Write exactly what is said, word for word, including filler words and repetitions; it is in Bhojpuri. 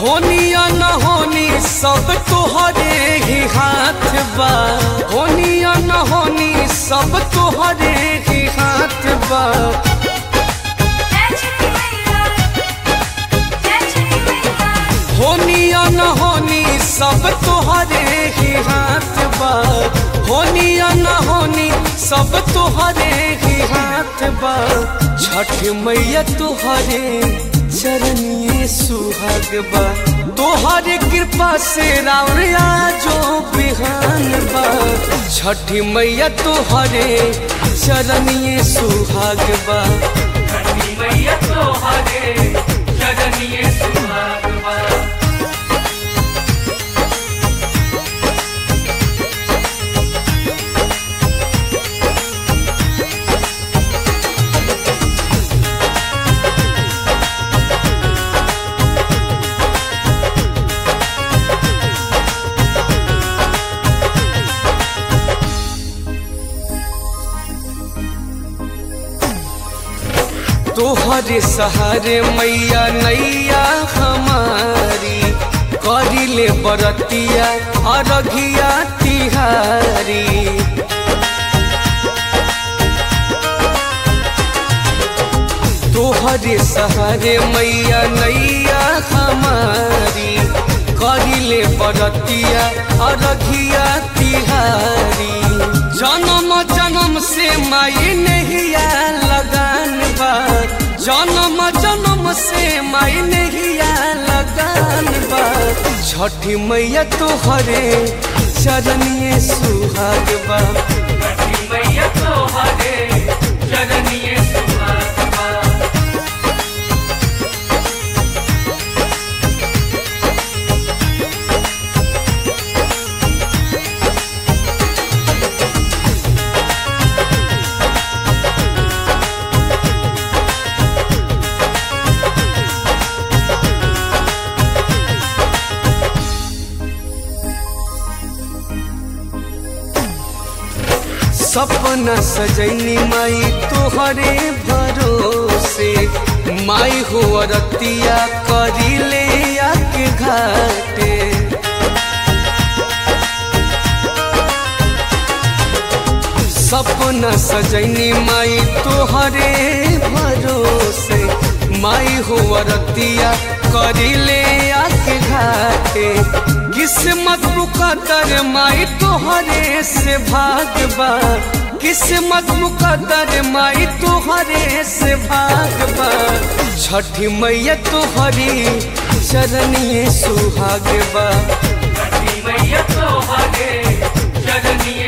होनी या न होनी सब तोहरे ही हाथ बा। होनी या न होनी सब तोहरे ही हाथ बा। होनी या न होनी सब तोहरे ही हाथ बा। होनी या न होनी सब तोहरे ही हाथ बा। छठ मैया तोहरे चरनिए सुहाग बा। तोहरे कृपा से रावरिया जो बिहान बा। छठी मैया तोहरे चरनिए सुहाग बा। छठी मैया तोहरे चरनिए सुहाग बा। तोहरे सहारे मैया नैया हमारी। करिले बरतिया अरघिया तिहारी। तोहरे सहारे मैया नैया हमारी। करिले बरतिया अरघिया तिहारी। जन्म जन्म से माई नैया लगान बा। जन्म जन्म से माई नैया लगान बा। छठी मैया तोहरे चरनिए सुहाग बा। छठी मैया तोहरे चरनिए सुहाग बा। सपना सजैनी माई तोहरे भरोसे। माई हो रतिया करिले आके घाटे। सपना सजैनी माई तोहरे भरोसे। माई हो रतिया करिले आके घाटे। किस्मत मुकद्दर माई तोहरे से भागबा। किस्मत मुकद्दर माई तोहरे से भागबा। छठी मैया तोहरी चरनिए सुहाग बा। छठी मैया तोहरे चरनिए